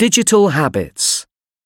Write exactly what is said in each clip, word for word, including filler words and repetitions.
Digital habits.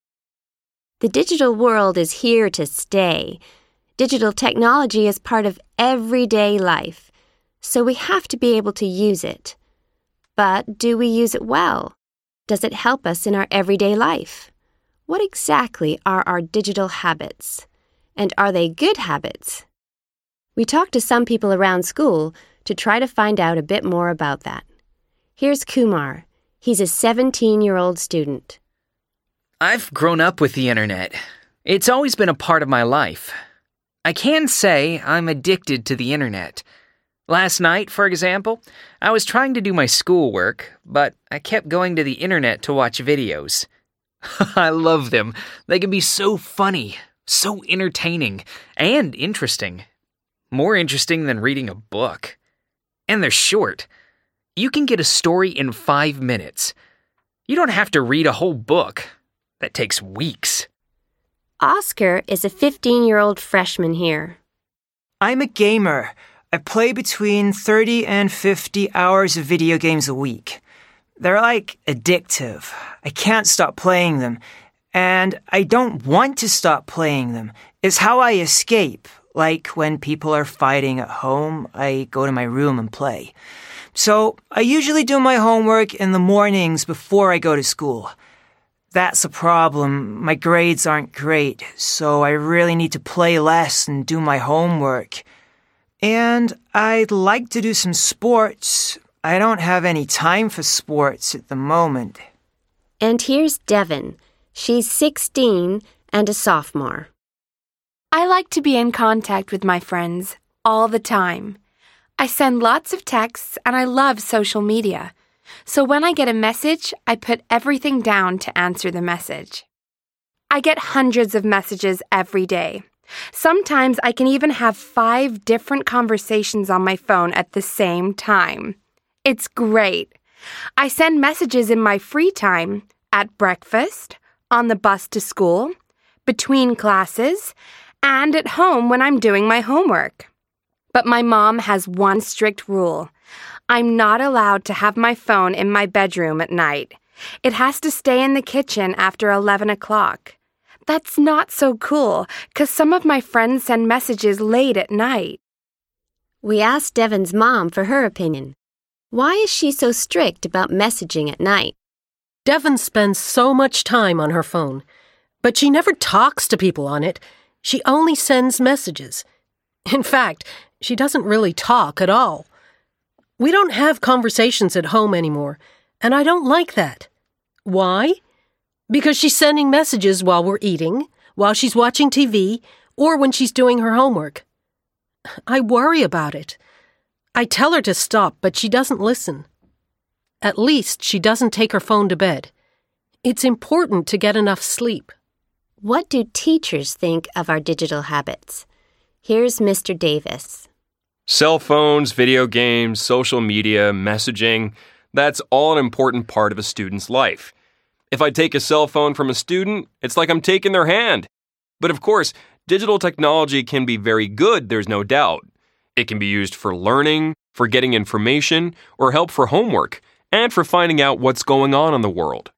The digital world is here to stay. Digital technology is part of everyday life, so we have to be able to use it. But do we use it well? Does it help us in our everyday life? What exactly are our digital habits? And are they good habits? We talked to some people around school to try to find out a bit more about that. Here's Kumar. He's a seventeen-year-old student. I've grown up with the internet. It's always been a part of my life. I can say I'm addicted to the internet. Last night, for example, I was trying to do my schoolwork, but I kept going to the internet to watch videos. I love them. They can be so funny, so entertaining, and interesting. More interesting than reading a book. And they're short. You can get a story in five minutes. You don't have to read a whole book. That takes weeks. Oscar is a fifteen-year-old freshman here. I'm a gamer. I play between thirty and fifty hours of video games a week. They're like addictive. I can't stop playing them. And I don't want to stop playing them. It's how I escape. Like when people are fighting at home, I go to my room and play. So I usually do my homework in the mornings before I go to school. That's a problem. My grades aren't great, so I really need to play less and do my homework. And I'd like to do some sports. I don't have any time for sports at the moment. And here's Devin. She's sixteen and a sophomore. I like to be in contact with my friends all the time. I send lots of texts and I love social media. So when I get a message, I put everything down to answer the message. I get hundreds of messages every day. Sometimes I can even have five different conversations on my phone at the same time. It's great. I send messages in my free time, at breakfast, on the bus to school, between classes, and at home when I'm doing my homework. But my mom has one strict rule. I'm not allowed to have my phone in my bedroom at night. It has to stay in the kitchen after eleven o'clock. That's not so cool, because some of my friends send messages late at night. We asked Devin's mom for her opinion. Why is she so strict about messaging at night? Devin spends so much time on her phone, but she never talks to people on it. She only sends messages. In fact, she doesn't really talk at all. We don't have conversations at home anymore, and I don't like that. Why? Because she's sending messages while we're eating, while she's watching T V, or when she's doing her homework. I worry about it. I tell her to stop, but she doesn't listen. At least she doesn't take her phone to bed. It's important to get enough sleep. What do teachers think of our digital habits? Here's Mister Davis. Cell phones, video games, social media, messaging, that's all an important part of a student's life. If I take a cell phone from a student, it's like I'm taking their hand. But of course, digital technology can be very good, there's no doubt. It can be used for learning, for getting information, or help for homework, and for finding out what's going on in the world.